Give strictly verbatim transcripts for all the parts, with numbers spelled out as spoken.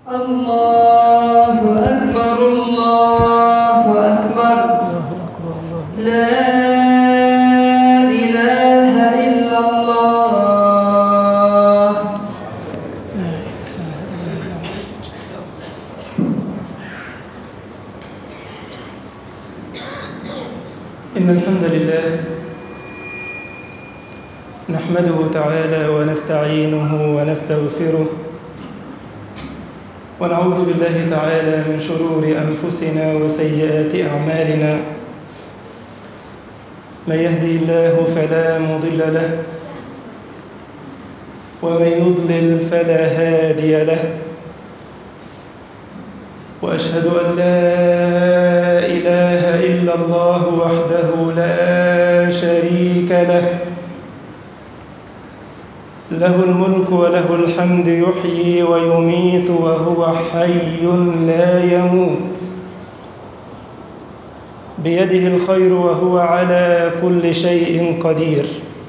الله أكبر الله أكبر لا إله إلا الله. إن الحمد لله نحمده تعالى ونستعينه ونستغفره ونعوذ بالله تعالى من شرور أنفسنا وسيئات أعمالنا. من يهدي الله فلا مضل له ومن يضلل فلا هادي له، وأشهد أن لا إله إلا الله وحده لا شريك له، له الملك وله الحمد يحيي ويميت وهو حي لا يموت، بيده الخير وهو على كل شيء قدير.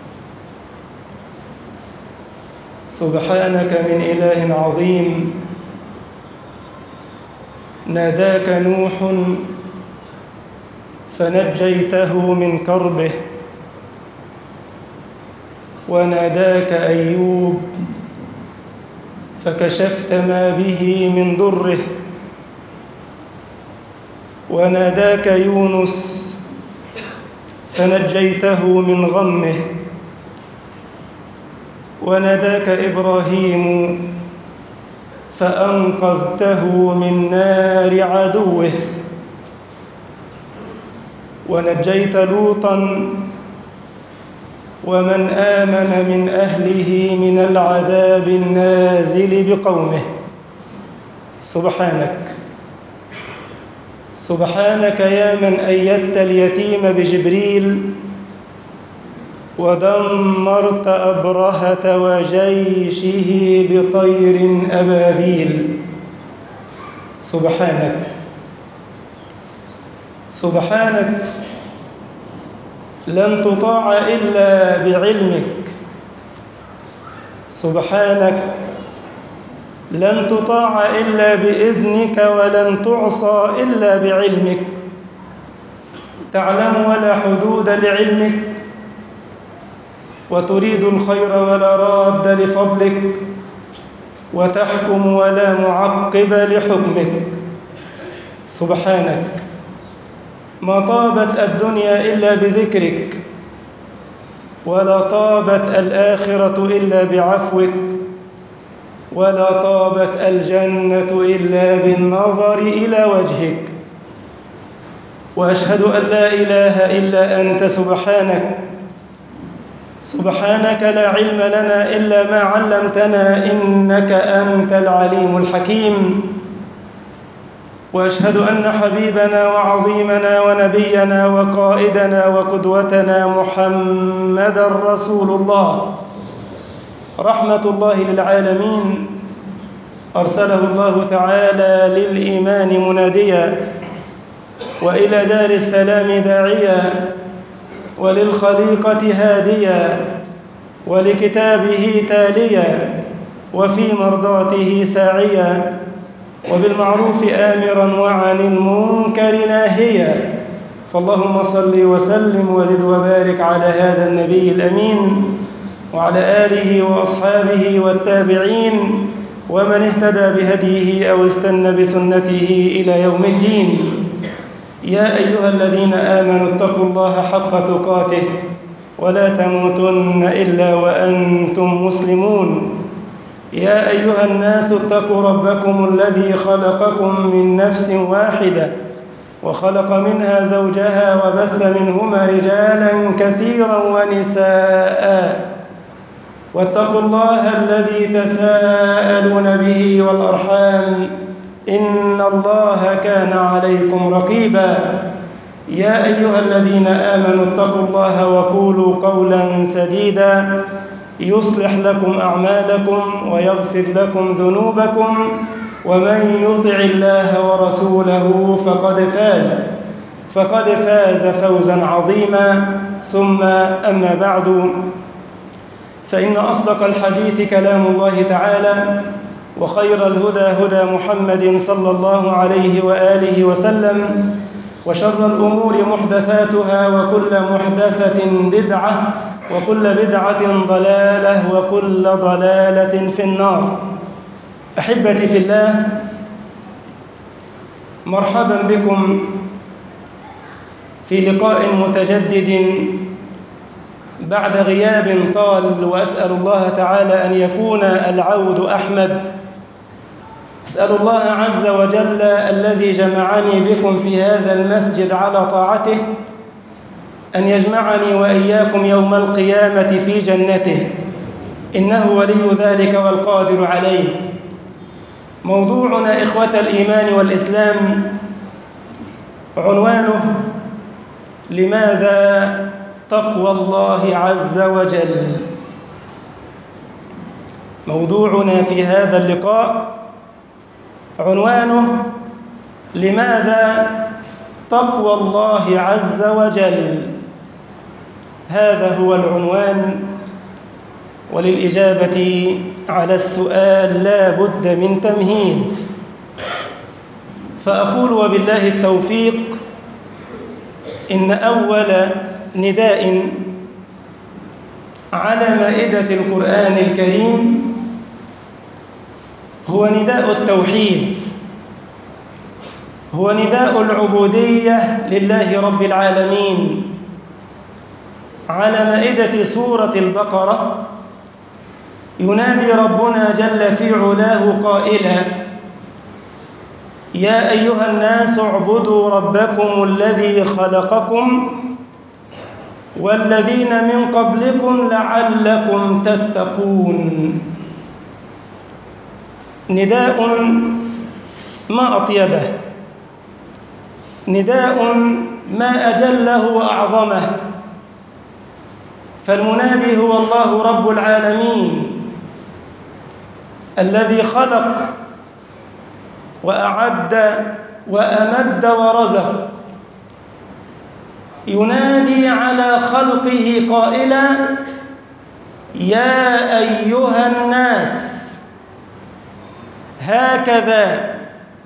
سبحانك من إله عظيم ناداك نوح فنجيته من كربه، وناداك أيوب فكشفت ما به من ضره، وناداك يونس فنجيته من غمه، وناداك إبراهيم فأنقذته من نار عدوه، ونجيت لوطا ومن آمن من أهله من العذاب النازل بقومه. سبحانك سبحانك يا من أيدت اليتيم بجبريل ودمرت أبرهة وجيشه بطير أبابيل. سبحانك سبحانك لن تطاع إلا بعلمك. سبحانك لن تطاع إلا بإذنك، ولن تعصى إلا بعلمك. تعلم ولا حدود لعلمك، وتريد الخير ولا راد لفضلك، وتحكم ولا معقب لحكمك. سبحانك ما طابت الدنيا إلا بذكرك، ولا طابت الآخرة إلا بعفوك، ولا طابت الجنة إلا بالنظر إلى وجهك. وأشهد أن لا إله إلا أنت سبحانك سبحانك لا علم لنا إلا ما علمتنا، إنك أنت العليم الحكيم. وأشهد أن حبيبنا وعظيمنا ونبينا وقائدنا وقدوتنا محمدًا رسول الله رحمة الله للعالمين، أرسله الله تعالى للإيمان مناديا، وإلى دار السلام داعيا، وللخليقة هاديا، ولكتابه تاليا، وفي مرضاته ساعيا، وبالمعروف آمرا وعن المنكر ناهيا. فاللهم صل وسلم وزد وبارك على هذا النبي الأمين، وعلى آله وأصحابه والتابعين، ومن اهتدى بهديه أو استنى بسنته إلى يوم الدين. يا أيها الذين آمنوا اتقوا الله حق تقاته ولا تموتن إلا وأنتم مسلمون. يا أيها الناس اتقوا ربكم الذي خلقكم من نفس واحدة، وخلق منها زوجها، وبث منهما رجالا كثيرا ونساء. واتقوا الله الذي تساءلون به والأرحام، إن الله كان عليكم رقيبا. يا أيها الذين آمنوا اتقوا الله وقولوا قولا سديدا يصلح لكم أعمالكم ويغفر لكم ذنوبكم، ومن يطع الله ورسوله فقد فاز فقد فاز فوزا عظيما. ثم أما بعد، فإن أصدق الحديث كلام الله تعالى، وخير الهدى هدى محمد صلى الله عليه وآله وسلم، وشر الأمور محدثاتها، وكل محدثة بدعة، وكل بدعة ضلالة، وكل ضلالة في النار. أحبتي في الله، مرحبا بكم في لقاء متجدد بعد غياب طال، وأسأل الله تعالى أن يكون العود أحمد. أسأل الله عز وجل الذي جمعني بكم في هذا المسجد على طاعته أن يجمعني وإياكم يوم القيامة في جنته، إنه ولي ذلك والقادر عليه. موضوعنا إخوة الإيمان والإسلام عنوانه: لماذا تقوى الله عز وجل؟ موضوعنا في هذا اللقاء عنوانه: لماذا تقوى الله عز وجل؟ هذا هو العنوان، وللإجابة على السؤال لا بد من تمهيد، فأقول وبالله التوفيق: إن أول نداء على مائدة القرآن الكريم هو نداء التوحيد، هو نداء العبودية لله رب العالمين. على مائدة سورة البقرة ينادي ربنا جل في علاه قائلا: يا أيها الناس اعبدوا ربكم الذي خلقكم والذين من قبلكم لعلكم تتقون. نداء ما أطيبه، نداء ما أجله وأعظمه، فالمنادي هو الله رب العالمين الذي خلق وأعد وأمد ورزق، ينادي على خلقه قائلا: يا أيها الناس. هكذا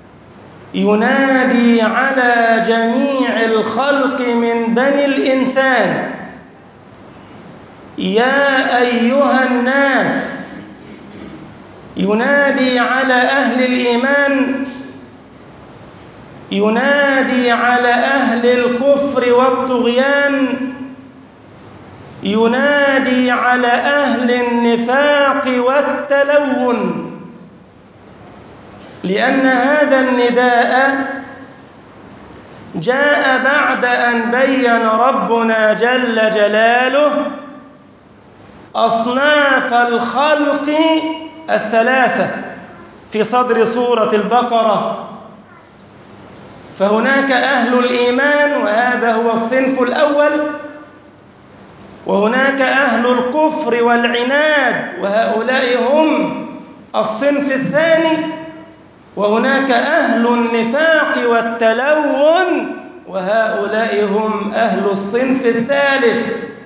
ينادي على جميع الخلق من بني الإنسان: يا أيها الناس. ينادي على أهل الإيمان، ينادي على أهل الكفر والطغيان، ينادي على أهل النفاق والتلون، لأن هذا النداء جاء بعد أن بين ربنا جل جلاله أصناف الخلق الثلاثة في صدر سورة البقرة. فهناك أهل الإيمان وهذا هو الصنف الأول، وهناك أهل الكفر والعناد وهؤلاء هم الصنف الثاني، وهناك أهل النفاق والتلون وهؤلاء هم أهل الصنف الثالث.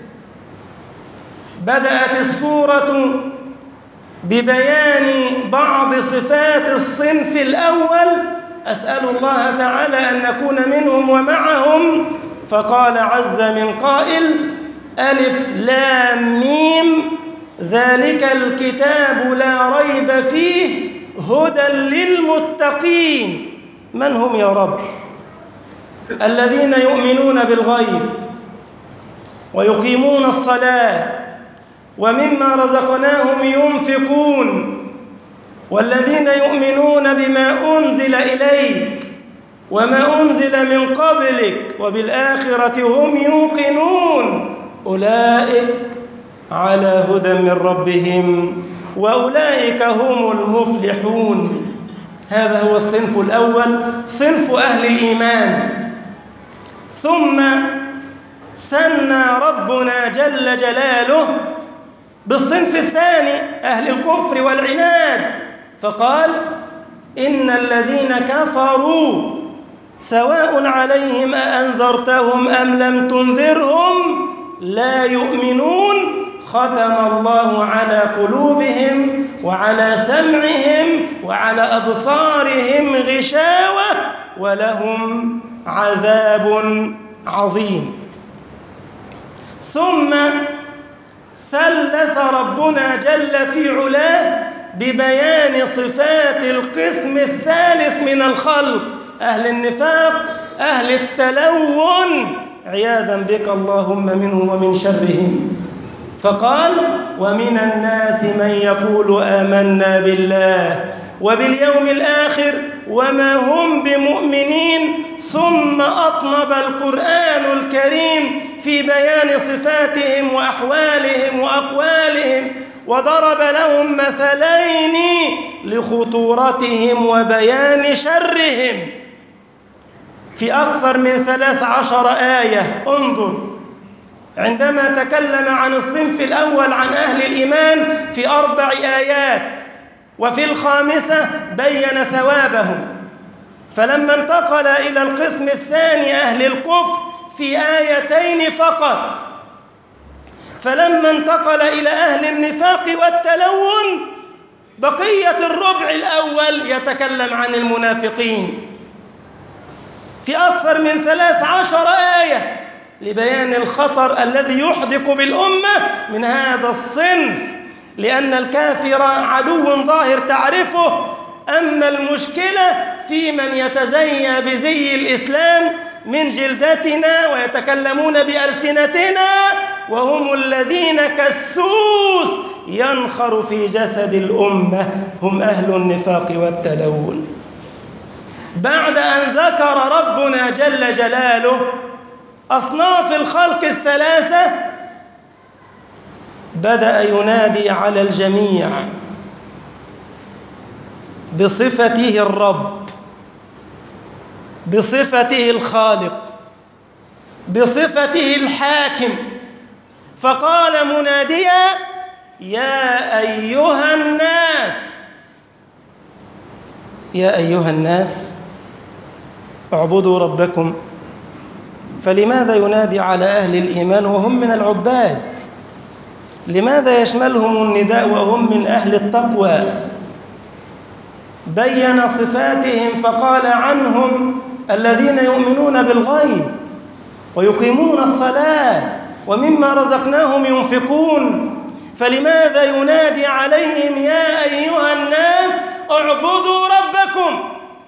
بدأت السورة ببيان بعض صفات الصنف الأول، أسأل الله تعالى أن نكون منهم ومعهم، فقال عز من قائل: ألف لام ميم ذلك الكتاب لا ريب فيه هدى للمتقين. من هم يا رب؟ الذين يؤمنون بالغيب ويقيمون الصلاة ومما رزقناهم ينفقون، والذين يؤمنون بما أنزل إليك وما أنزل من قبلك وبالآخرة هم يوقنون، أولئك على هدى من ربهم وأولئك هم المفلحون. هذا هو الصنف الأول، صنف أهل الإيمان. ثم ثنى ربنا جل جلاله بالصنف الثاني، أهل الكفر والعناد، فقال: إن الذين كفروا سواء عليهم أأنذرتهم أم لم تنذرهم لا يؤمنون ختم الله على قلوبهم وعلى سمعهم وعلى أبصارهم غشاوة ولهم عذاب عظيم. ثم ثلث ربنا جل في علاه ببيان صفات القسم الثالث من الخلق، أهل النفاق، أهل التلون، عياذا بك اللهم منهم ومن شرهم. فقال: ومن الناس من يقول آمنا بالله وباليوم الآخر وما هم بمؤمنين. ثم أطنب القرآن الكريم في بيان صفاتهم وأحوالهم وأقوالهم، وضرب لهم مثلين لخطورتهم وبيان شرهم في أكثر من ثلاث عشر آية. انظر، عندما تكلم عن الصنف الأول عن أهل الإيمان في أربع آيات، وفي الخامسة بين ثوابهم. فلما انتقل إلى القسم الثاني أهل الكفر في آيتين فقط. فلما انتقل إلى أهل النفاق والتلون بقية الربع الأول يتكلم عن المنافقين في أكثر من ثلاث عشر آية لبيان الخطر الذي يحدق بالأمة من هذا الصنف، لأن الكافر عدو ظاهر تعرفه، أما المشكلة في من يتزيى بزي الإسلام من جلدتنا ويتكلمون بألسنتنا، وهم الذين كالسوس ينخر في جسد الأمة، هم أهل النفاق والتلون. بعد أن ذكر ربنا جل جلاله أصناف الخلق الثلاثة بدأ ينادي على الجميع بصفته الرب، بصفته الخالق، بصفته الحاكم. فقال مناديا: يا أيها الناس، يا أيها الناس اعبدوا ربكم. فلماذا ينادي على أهل الإيمان وهم من العباد؟ لماذا يشملهم النداء وهم من أهل التقوى؟ بين صفاتهم فقال عنهم: الذين يؤمنون بالغيب ويقيمون الصلاة ومما رزقناهم ينفقون. فلماذا ينادي عليهم: يا أيها الناس اعبدوا ربكم؟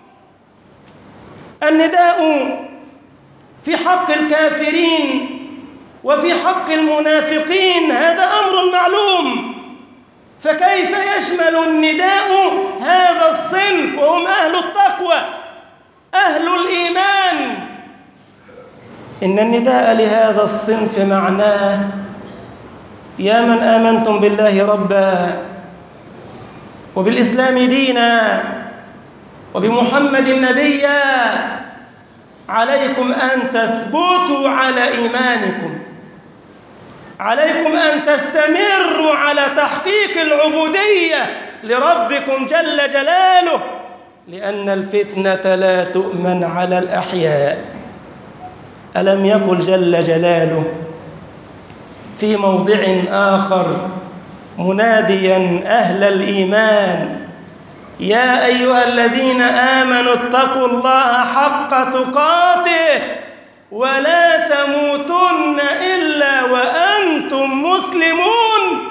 النداء في حق الكافرين وفي حق المنافقين هذا أمر معلوم، فكيف يشمل النداء هذا الصنف وهم أهل التقوى أهل الإيمان؟ إن النداء لهذا الصنف معناه: يا من آمنتم بالله ربا وبالإسلام دينا وبمحمد نبيا، عليكم أن تثبتوا على إيمانكم، عليكم أن تستمروا على تحقيق العبودية لربكم جل جلاله، لأن الفتنة لا تؤمن على الأحياء. ألم يقل جل جلاله في موضع آخر مناديا أهل الإيمان: يا أيها الذين آمنوا اتقوا الله حق تقاته ولا تموتن إلا وأنتم مسلمون،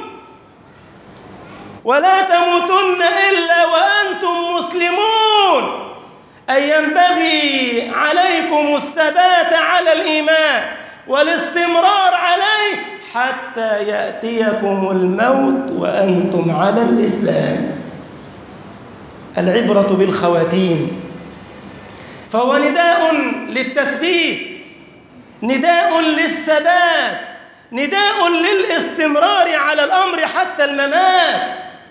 ولا تموتن إلا وأنتم مسلمون، أي ينبغي عليكم الثبات على الإيمان والاستمرار عليه حتى يأتيكم الموت وأنتم على الإسلام. العبرة بالخواتيم. فهو نداء للتثبيت، نداء للثبات، نداء للاستمرار على الأمر حتى الممات.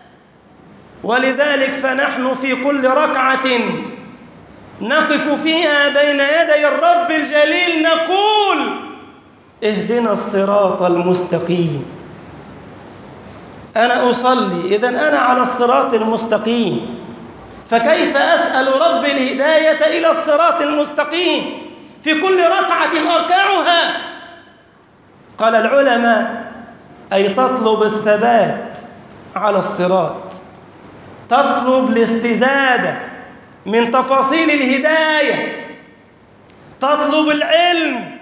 ولذلك فنحن في كل ركعة نقف فيها بين يدي الرب الجليل نقول: اهدنا الصراط المستقيم. أنا أصلي، إذن أنا على الصراط المستقيم، فكيف أسأل رب الهداية إلى الصراط المستقيم في كل ركعة أركعها؟ قال العلماء: أي تطلب الثبات على الصراط، تطلب الاستزادة من تفاصيل الهداية، تطلب العلم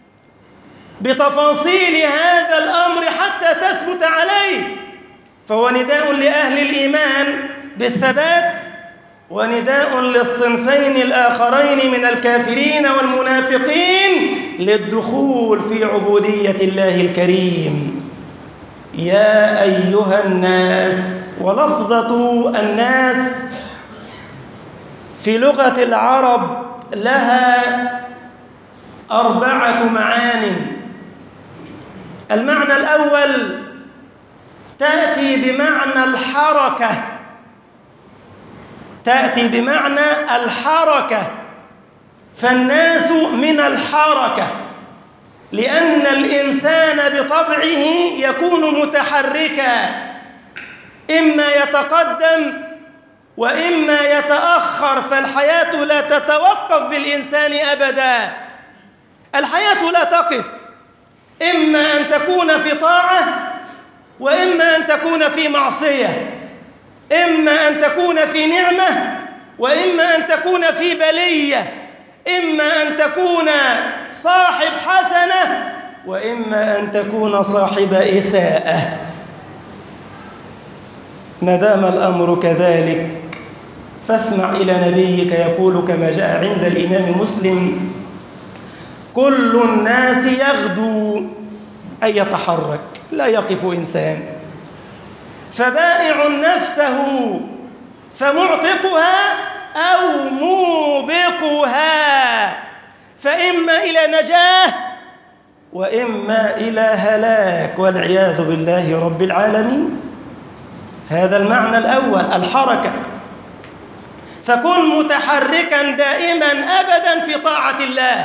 بتفاصيل هذا الأمر حتى تثبت عليه. فهو نداء لأهل الإيمان بالثبات، ونداء للصنفين الآخرين من الكافرين والمنافقين للدخول في عبودية الله الكريم. يا أيها الناس، ولفظة الناس في لغة العرب لها أربعة معاني. المعنى الأول تأتي بمعنى الحركة، تأتي بمعنى الحركة، فالناس من الحركة، لأن الإنسان بطبعه يكون متحركا، إما يتقدم وإما يتأخر، فالحياة لا تتوقف بالإنسان أبدا. الحياة لا تقف، إما أن تكون في طاعة وإما أن تكون في معصية، إما أن تكون في نعمة وإما أن تكون في بلية، إما أن تكون صاحب حسنة وإما أن تكون صاحب إساءة. ما دام الأمر كذلك فاسمع إلى نبيك يقول كما جاء عند الإمام مسلم: كل الناس يغدو، أي يتحرك، لا يقف إنسان، فبائع نفسه فمعتقها أو موبقها، فإما إلى نجاة وإما إلى هلاك والعياذ بالله رب العالمين. هذا المعنى الأول، الحركة. فكن متحركا دائما أبدا في طاعة الله،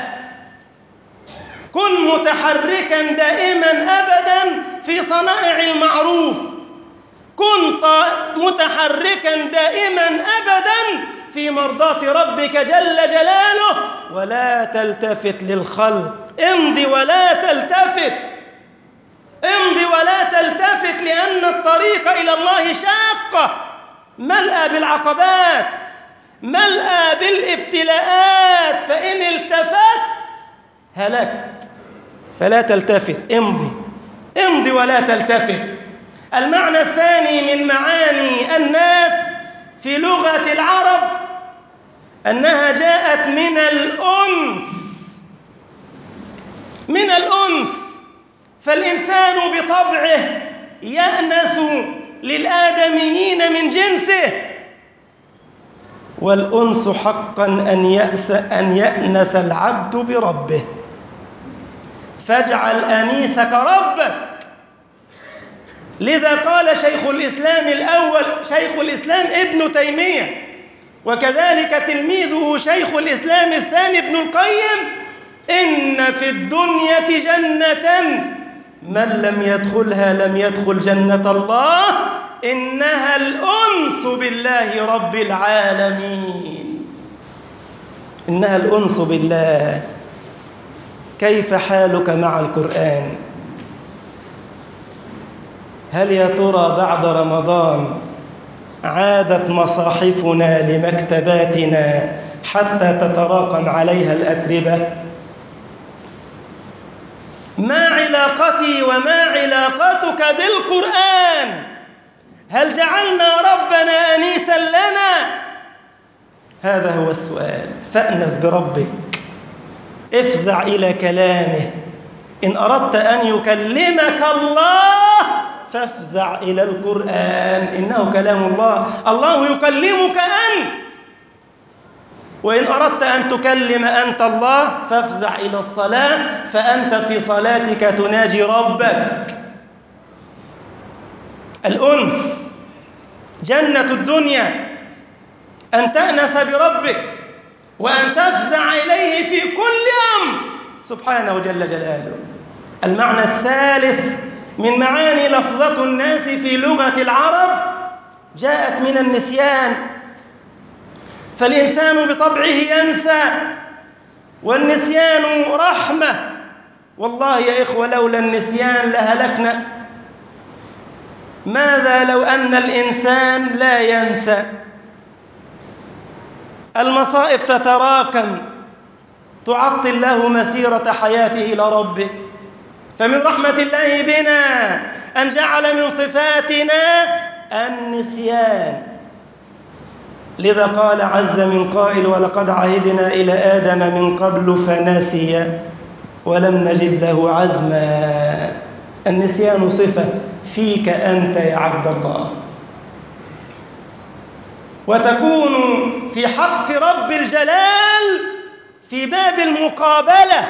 كن متحركا دائما أبدا في صنائع المعروف، كن متحركا دائما أبدا في مرضاة ربك جل جلاله، ولا تلتفت للخلق. امضي ولا تلتفت، امضي ولا تلتفت، لأن الطريق إلى الله شاقة، ملأى بالعقبات، ملأى بالابتلاءات، فإن التفت هلكت. فلا تلتفت، امضي امضي ولا تلتفت. المعنى الثاني من معاني الناس في لغة العرب أنها جاءت من الأنس، من الأنس، فالإنسان بطبعه يأنس للآدميين من جنسه، والأنس حقا أن يأس أن يأنس العبد بربه، فاجعل أنيسك ربك. لذا قال شيخ الإسلام الأول، شيخ الإسلام ابن تيمية، وكذلك تلميذه شيخ الإسلام الثاني ابن القيم: إن في الدنيا جنة من لم يدخلها لم يدخل جنة الله، إنها الأنس بالله رب العالمين. إنها الأنس بالله. كيف حالك مع القرآن؟ هل يا ترى بعد رمضان عادت مصاحفنا لمكتباتنا حتى تتراكم عليها الأتربة؟ ما علاقتي وما علاقتك بالقرآن؟ هل جعلنا ربنا أنيسا لنا؟ هذا هو السؤال. فأنس بربك، افزع إلى كلامه. إن أردت أن يكلمك الله فافزع إلى القرآن، إنه كلام الله، الله يكلمك أنت. وإن أردت أن تكلم أنت الله فافزع إلى الصلاة، فأنت في صلاتك تناجي ربك. الأنس جنة الدنيا، أن تأنس بربك وأن تفزع إليه في كل أمر سبحانه جل جلاله. المعنى الثالث من معاني لفظة الناس في لغة العرب جاءت من النسيان، فالإنسان بطبعه ينسى، والنسيان رحمة. والله يا إخوة لولا النسيان لهلكنا، ماذا لو أن الإنسان لا ينسى؟ المصائب تتراكم تعطل له مسيرة حياته إلى ربه. فمن رحمة الله بنا أن جعل من صفاتنا النسيان. لذا قال عز من قائل: ولقد عهدنا إلى آدم من قبل فنسي ولم نجد له عزما. النسيان صفة فيك أنت يا عبد الله، وتكون في حق رب الجلال في باب المقابلة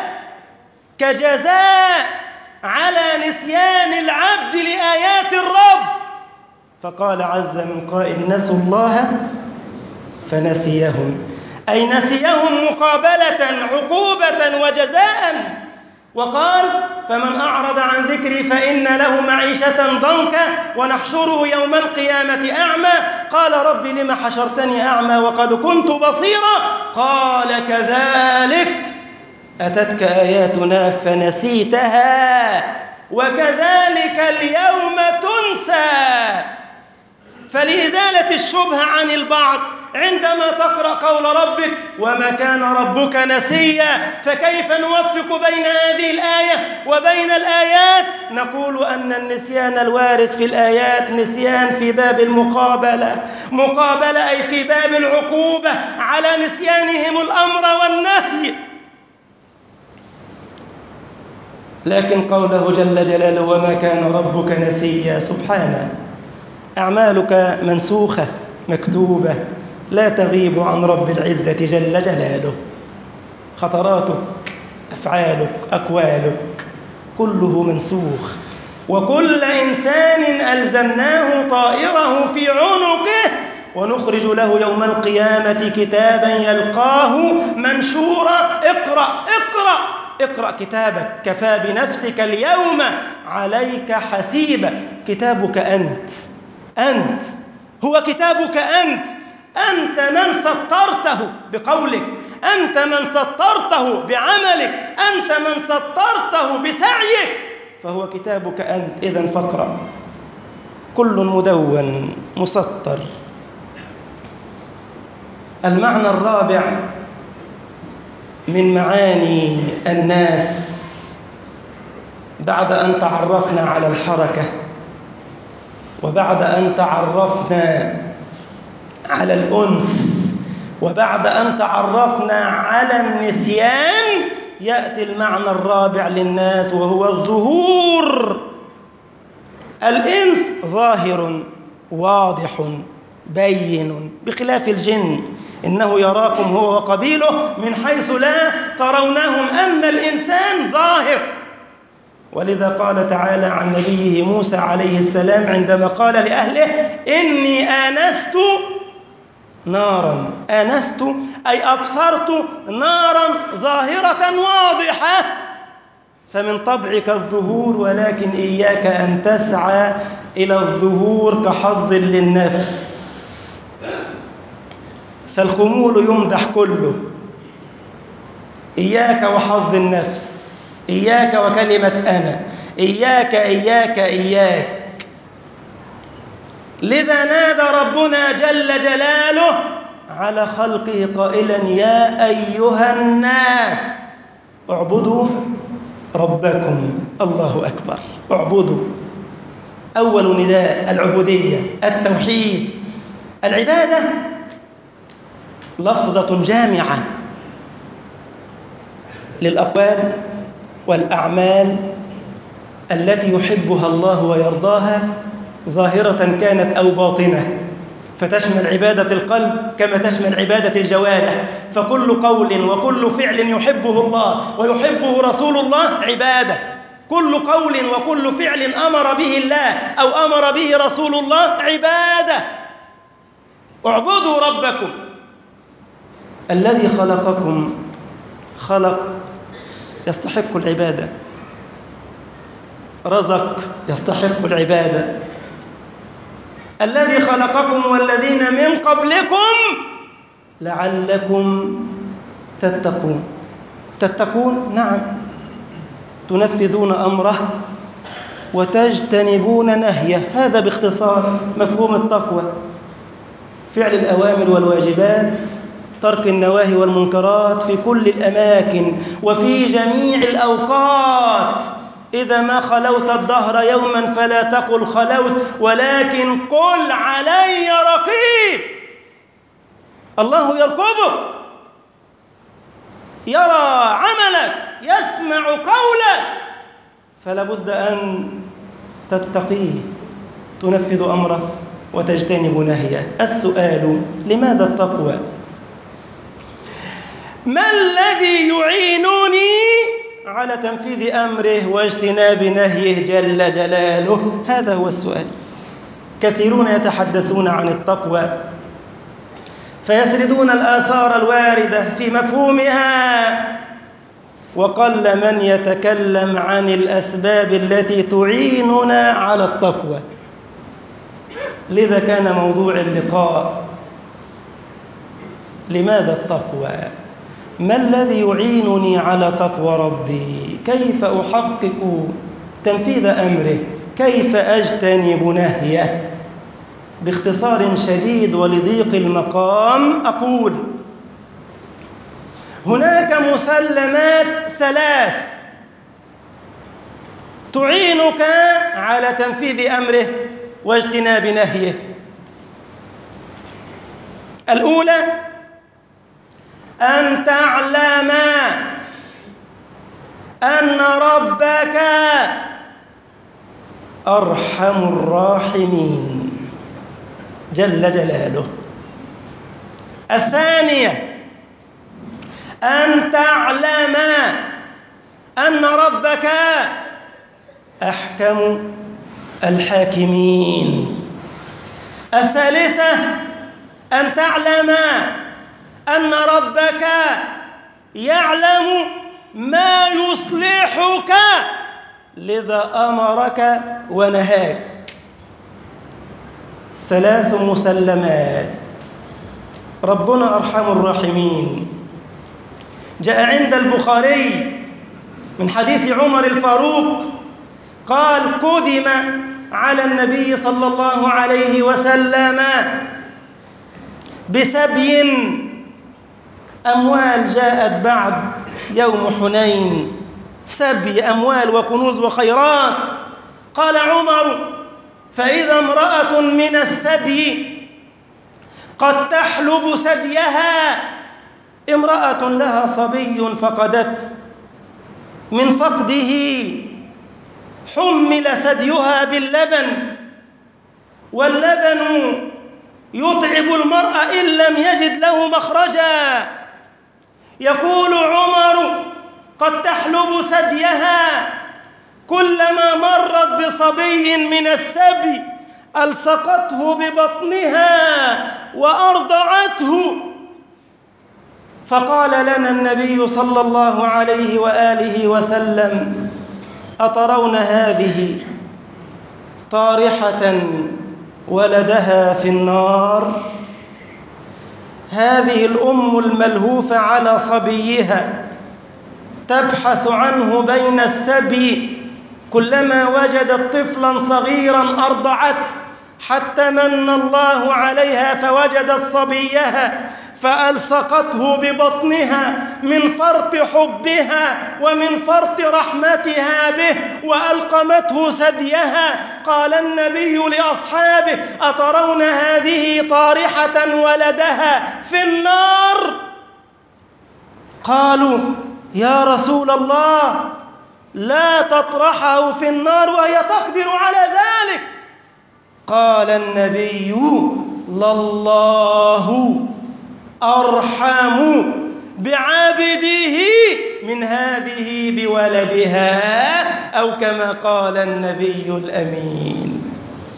كجزاء على نسيان العبد لآيات الرب. فقال عز من قائل: نسوا الله فنسيهم، أي نسيهم مقابلة عقوبة وجزاء. وقال: فمن أعرض عن ذكري فإن له معيشة ضنكا ونحشره يوم القيامة أعمى. قال: رب لم حشرتني أعمى وقد كنت بصيرا؟ قال: كذلك أتتك آياتنا فنسيتها وكذلك اليوم تنسى. فلإزالة الشبهة عن البعض عندما تقرأ قول ربك: وما كان ربك نسيا، فكيف نوفق بين هذه الآية وبين الآيات؟ نقول أن النسيان الوارد في الآيات نسيان في باب المقابلة، مقابلة أي في باب العقوبة على نسيانهم الأمر والنهي. لكن قوله جل جلاله: وما كان ربك نسيا، سبحانه، أعمالك منسوخة مكتوبة لا تغيب عن رب العزة جل جلاله. خطراتك، أفعالك، أقوالك، كله منسوخ. وكل إنسان ألزمناه طائره في عنقه ونخرج له يوم القيامة كتابا يلقاه منشورا. اقرأ اقرأ اقرأ كتابك، كفى بنفسك اليوم عليك حسيبا. كتابك أنت، أنت هو كتابك أنت. أنت من سطرته بقولك، أنت من سطرته بعملك، أنت من سطرته بسعيك، فهو كتابك أنت. إذن فاقرأ، كل مدون مسطر. المعنى الرابع من معاني الناس بعد أن تعرفنا على الحركة وبعد أن تعرفنا على الأنس وبعد أن تعرفنا على النسيان، يأتي المعنى الرابع للناس وهو الظهور. الإنس ظاهر واضح بين، بخلاف الجن إنه يراكم هو وقبيله من حيث لا ترونهم، أما الإنسان ظاهر. ولذا قال تعالى عن نبيه موسى عليه السلام عندما قال لأهله: إني آنست نارا. آنست أي أبصرت نارا ظاهرة واضحة. فمن طبعك الظهور، ولكن إياك أن تسعى إلى الظهور كحظ للنفس، فالخمول يمدح كله. إياك وحظ النفس، إياك وكلمة أنا، إياك إياك إياك. لذا نادى ربنا جل جلاله على خلقه قائلا: يا أيها الناس اعبدوا ربكم. الله أكبر، اعبدوا. أول نداء العبودية، التوحيد. العبادة لفظة جامعة للأقوال والأعمال التي يحبها الله ويرضاها، ظاهرة كانت أو باطنة، فتشمل عبادة القلب كما تشمل عبادة الجوارح. فكل قول وكل فعل يحبه الله ويحبه رسول الله عبادة. كل قول وكل فعل أمر به الله أو أمر به رسول الله عبادة. اعبدوا ربكم الذي خلقكم، خلق يستحق العبادة، رزق يستحق العبادة. الذي خلقكم والذين من قبلكم لعلكم تتقون. تتقون، نعم، تنفذون أمره وتجتنبون نهيه. هذا باختصار مفهوم التقوى: فعل الأوامر والواجبات، ترك النواهي والمنكرات في كل الأماكن وفي جميع الأوقات. إذا ما خلوت الدهر يوما فلا تقل خلوت، ولكن قل علي رقيب. الله يرقبك، يرى عملك، يسمع قولك، فلا بد أن تتقيه، تنفذ أمره وتجتنب نهيه. السؤال: لماذا التقوى؟ ما الذي يعينني على تنفيذ أمره واجتناب نهيه جل جلاله؟ هذا هو السؤال. كثيرون يتحدثون عن التقوى فيسردون الآثار الواردة في مفهومها، وقل من يتكلم عن الأسباب التي تعيننا على التقوى. لذا كان موضوع اللقاء: لماذا التقوى؟ ما الذي يعينني على تقوى ربي؟ كيف أحقق تنفيذ أمره؟ كيف أجتنب نهيه؟ باختصار شديد ولضيق المقام أقول: هناك مسلمات ثلاث تعينك على تنفيذ أمره واجتناب نهيه. الأولى: أن تعلم أن ربك أرحم الراحمين جل جلاله. الثانية: أن تعلم أن ربك أحكم الحاكمين. الثالثة: أن تعلم أن ربك يعلم ما يصلحك، لذا أمرك ونهاك. ثلاث مسلمات. ربنا أرحم الراحمين. جاء عند البخاري من حديث عمر الفاروق قال: قدم على النبي صلى الله عليه وسلم بسبي أموال جاءت بعد يوم حنين، سبي أموال وكنوز وخيرات. قال عمر: فإذا امرأة من السبي قد تحلب ثديها، امرأة لها صبي فقدته، من فقده حمل ثديها باللبن، واللبن يطعب المرء إن لم يجد له مخرجا. يقول عمر: قد تحلب ثديها، كلما مرت بصبي من السبي ألصقته ببطنها وأرضعته. فقال لنا النبي صلى الله عليه وآله وسلم: أترون هذه طارحة ولدها في النار؟ هذه الأم الملهوفة على صبيها تبحث عنه بين السبي، كلما وجدت طفلا صغيرا أرضعته، حتى من الله عليها فوجدت صبيها فألصقته ببطنها من فرط حبها ومن فرط رحمتها به، وألقمته ثديها. قال النبي لأصحابه: أترون هذه طارحة ولدها في النار؟ قالوا: يا رسول الله، لا تطرحه في النار وهي تقدر على ذلك. قال النبي: لله أرحم بعبده من هذه بولدها، أو كما قال النبي الأمين.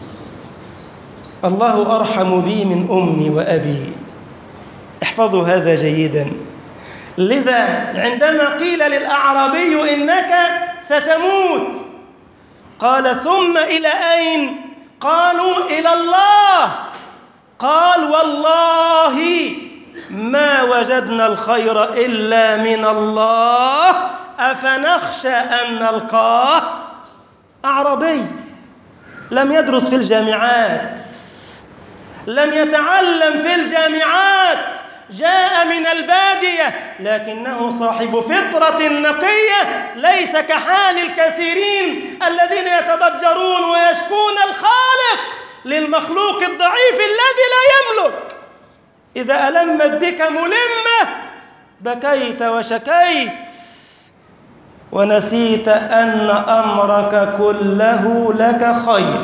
الله أرحم بي من أمي وأبي. احفظوا هذا جيدا. لذا عندما قيل للأعرابي: إنك ستموت، قال: ثم إلى أين؟ قالوا: إلى الله. قال: والله ما وجدنا الخير إلا من الله، أفنخشى أن نلقاه؟ أعرابي لم يدرس في الجامعات، لم يتعلم في الجامعات، جاء من البادية، لكنه صاحب فطرة نقية، ليس كحال الكثيرين الذين يتضجرون ويشكون الخالق للمخلوق الضعيف الذي لا يملك. إذا ألمت بك ملمة بكيت وشكيت ونسيت أن أمرك كله لك خير.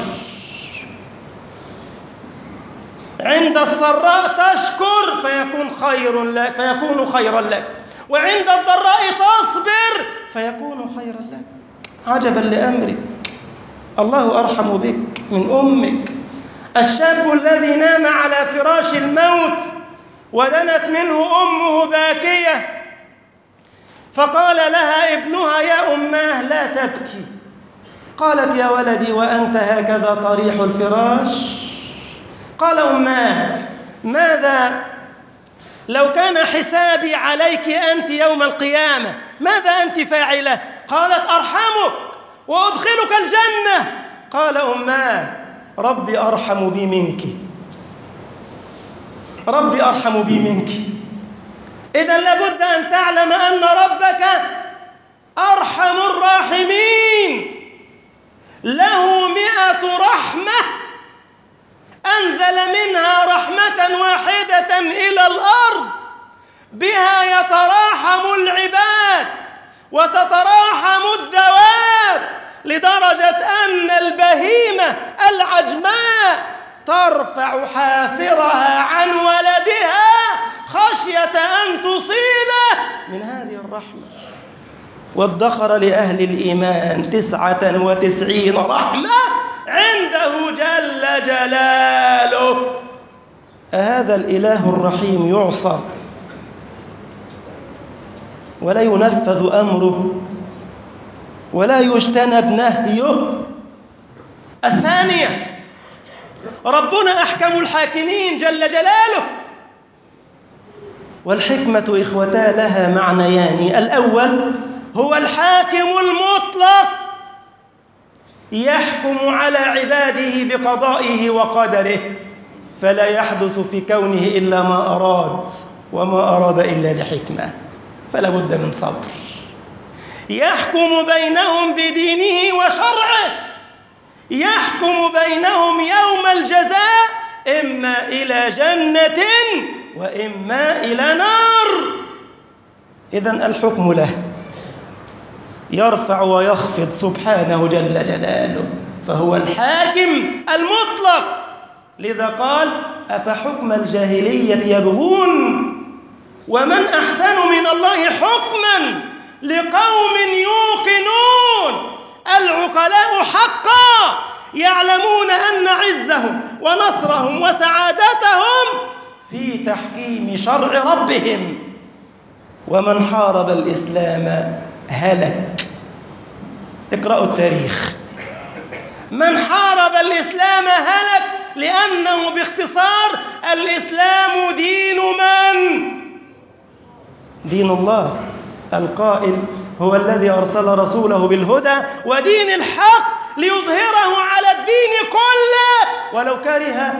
عند السراء تشكر فيكون خير لك فيكون خيرا لك، وعند الضراء تصبر فيكون خيرا لك. عجبا لأمرك، الله أرحم بك من أمك. الشاب الذي نام على فراش الموت ودنت منه أمه باكية، فقال لها ابنها: يا أماه لا تبكي. قالت: يا ولدي وأنت هكذا طريح الفراش؟ قال: أماه، ماذا لو كان حسابي عليك أنت يوم القيامة، ماذا أنت فاعلة؟ قالت: أرحمك وأدخلك الجنة. قال: أماه، ربي أرحم بي منك، ربي أرحم بي منك. إذن لابد أن تعلم أن ربك أرحم الراحمين، له مئة رحمة أنزل منها رحمة واحدة إلى الأرض، بها يتراحم العباد وتتراحم الدواب، لدرجة أن البهيمة العجماء ترفع حافرها عن ولدها خشية أن تصيبه من هذه الرحمة. وادخر لأهل الإيمان تسعة وتسعين رحمة عنده جل جلاله. أهذا الإله الرحيم يعصى ولا ينفذ أمره ولا يجتنب نهيه؟ الثانية، ربنا أحكم الحاكمين جل جلاله. والحكمة إخوتا لها معنيان: الأول هو الحاكم المطلق، يحكم على عباده بقضائه وقدره، فلا يحدث في كونه إلا ما أراد، وما أراد إلا لحكمة، فلا بد من صبر. يحكم بينهم بدينه وشرعه، يحكم بينهم يوم الجزاء إما إلى جنة وإما إلى نار. إذن الحكم له، يرفع ويخفض سبحانه جل جلاله، فهو الحاكم المطلق. لذا قال: أفحكم الجاهلية يبغون ومن أحسن من الله حكما لقوم يوقنون. العقلاء حقا يعلمون أن عزهم ونصرهم وسعادتهم في تحكيم شرع ربهم. ومن حارب الإسلام هلك. اقرأوا التاريخ. من حارب الإسلام هلك، لأنه باختصار الإسلام دين من؟ دين الله القائل: هو الذي أرسل رسوله بالهدى ودين الحق ليظهره على الدين كله ولو كره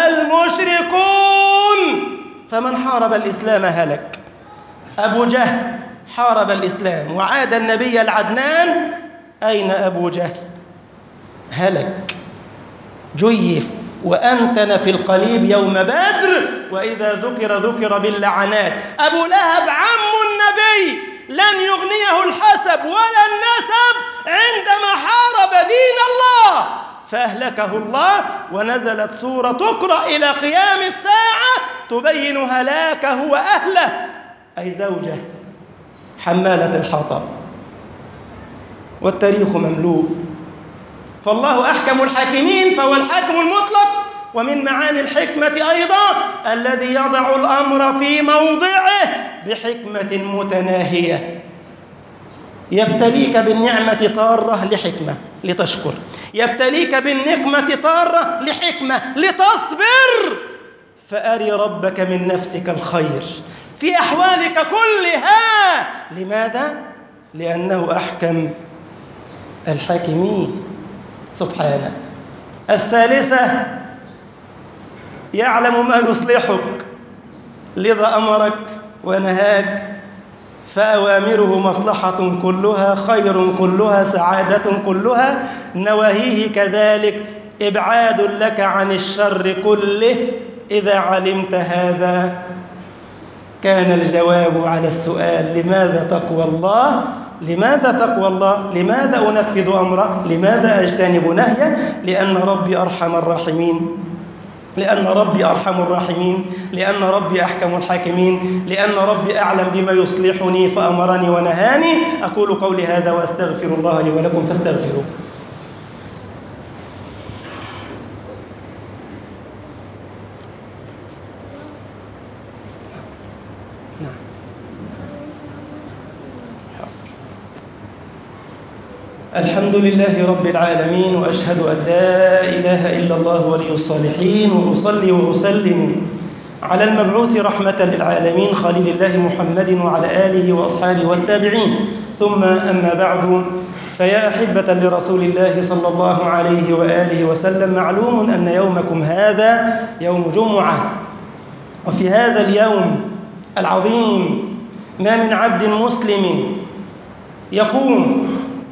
المشركون. فمن حارب الإسلام هلك. أبو جهل حارب الإسلام وعاد النبي العدنان. أين أبو جهل؟ هلك، جيف وأنتن في القليب يوم بدر، وإذا ذكر ذكر باللعنات. أبو لهب عم النبي لن يغنيه الحسب ولا النسب عندما حارب دين الله، فأهلكه الله، ونزلت سورة تقرأ إلى قيام الساعة تبين هلاكه وأهله، أي زوجه حمالة الحطب. والتاريخ مملوء. فالله أحكم الحاكمين، فهو الحاكم المطلق. ومن معاني الحكمة أيضا الذي يضع الأمر في موضعه بحكمة متناهية. يبتليك بالنعمة طارة لحكمة لتشكر، يبتليك بالنقمة طارة لحكمة لتصبر، فأري ربك من نفسك الخير في أحوالك كلها. لماذا؟ لأنه أحكم الحاكمين. سبحانه. الثالثة يعلم ما يصلحك لذا أمرك ونهاك، فأوامره مصلحة كلها، خير كلها، سعادة كلها، نواهيه كذلك إبعاد لك عن الشر كله. إذا علمت هذا كان الجواب على السؤال: لماذا تقوى الله؟ لماذا تقوى الله؟ لماذا أنفذ أمره؟ لماذا أجتنب نهيه؟ لأن ربي أرحم الراحمين، لأن ربي أرحم الراحمين، لأن ربي أحكم الحاكمين، لأن ربي أعلم بما يصلحني فأمرني ونهاني. أقول قولي هذا وأستغفر الله لي ولكم فاستغفروه. الحمد لله رب العالمين، وأشهد أن لا إله إلا الله ولي الصالحين، وأصلي وأسلم على المبعوث رحمة للعالمين خليل الله محمد وعلى آله وأصحابه والتابعين، ثم أما بعد، فيا أحبة لرسول الله صلى الله عليه وآله وسلم، معلوم أن يومكم هذا يوم جمعة، وفي هذا اليوم العظيم ما من عبد مسلم يقوم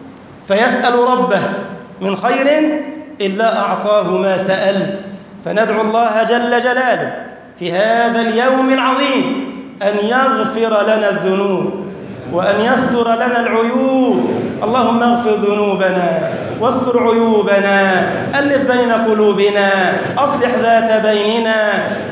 فيسأل ربه من خير إلا أعطاه ما سأل. فندعو الله جل جلاله في هذا اليوم العظيم أن يغفر لنا الذنوب وأن يستر لنا العيوب. اللهم اغفر ذنوبنا واستر عيوبنا، ألف بين قلوبنا، أصلح ذات بيننا،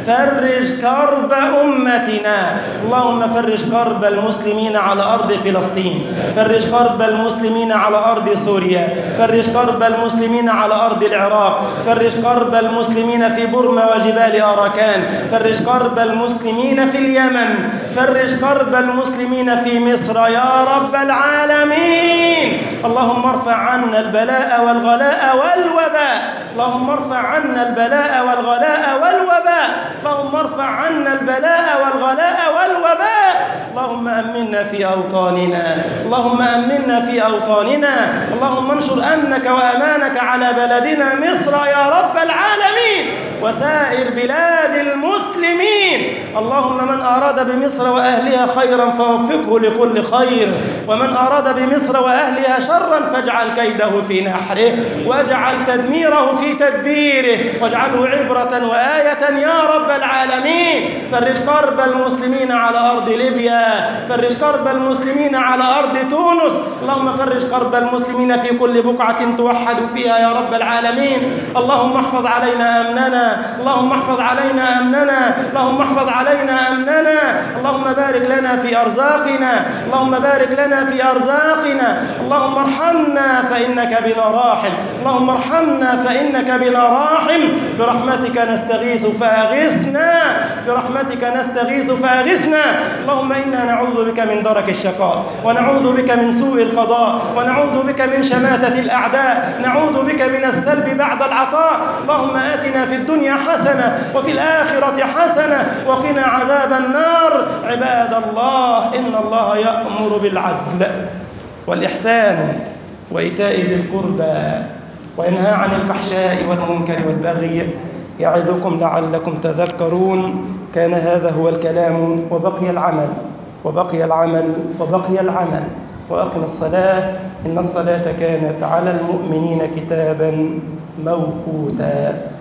فرج كرب أمتنا. اللهم فرج كرب المسلمين على أرض فلسطين، فرج كرب المسلمين على أرض سوريا، فرج كرب المسلمين على أرض العراق، فرج كرب المسلمين في بورما وجبال أراكان، فرج كرب المسلمين في اليمن، فرج كرب المسلمين في مصر يا رب العالمين. اللهم ارفع عنا البلاء والغلاء والوباء، اللهم ارفع عنا البلاء والغلاء والوباء، اللهم ارفع عنا البلاء والغلاء والوباء. اللهم أمنا في أوطاننا، اللهم أمنا في أوطاننا، اللهم انشر أمنك وأمانك على بلدنا مصر يا رب العالمين وسائر بلاد المسلمين. اللهم من أراد بمصر وأهلها خيرا فوفقه لكل خير، ومن أراد بمصر وأهلها شرا فاجعل كيده في نحره، واجعل تدميره في تدبيره، واجعله عبرة وآية يا رب العالمين. فرج كرب المسلمين على أرض ليبيا، فرج كرب المسلمين على أرض تونس، اللهم فرج كرب المسلمين في كل بقعة توحد فيها يا رب العالمين. اللهم احفظ علينا أمننا، اللهم احفظ علينا أمننا، اللهم احفظ علينا أمننا. اللهم بارك لنا في أرزاقنا، اللهم بارك لنا في أرزاقنا. اللهم ارحمنا فإنك بنا راحم، اللهم ارحمنا فإنك بنا راحم. برحمتك نستغيث فأغثنا، برحمتك نستغيث فأغثنا. اللهم إنا نعوذ بك من درك الشقاء، ونعوذ بك من سوء القضاء، ونعوذ بك من شماتة الأعداء، نعوذ بك من السلب بعد العطاء. اللهم آتنا في الدنيا حسنة وفي الآخرة حسنة وقنا عذاب النار. عباد الله، إن الله يأمر بالعدل والإحسان وإيتاء ذي القربى وينهى عن الفحشاء والمنكر والبغي، يعظكم لعلكم تذكرون. كان هذا هو الكلام، وبقي العمل وبقي العمل وبقي العمل. وأقم الصلاة، إن الصلاة كانت على المؤمنين كتابا موقوتا.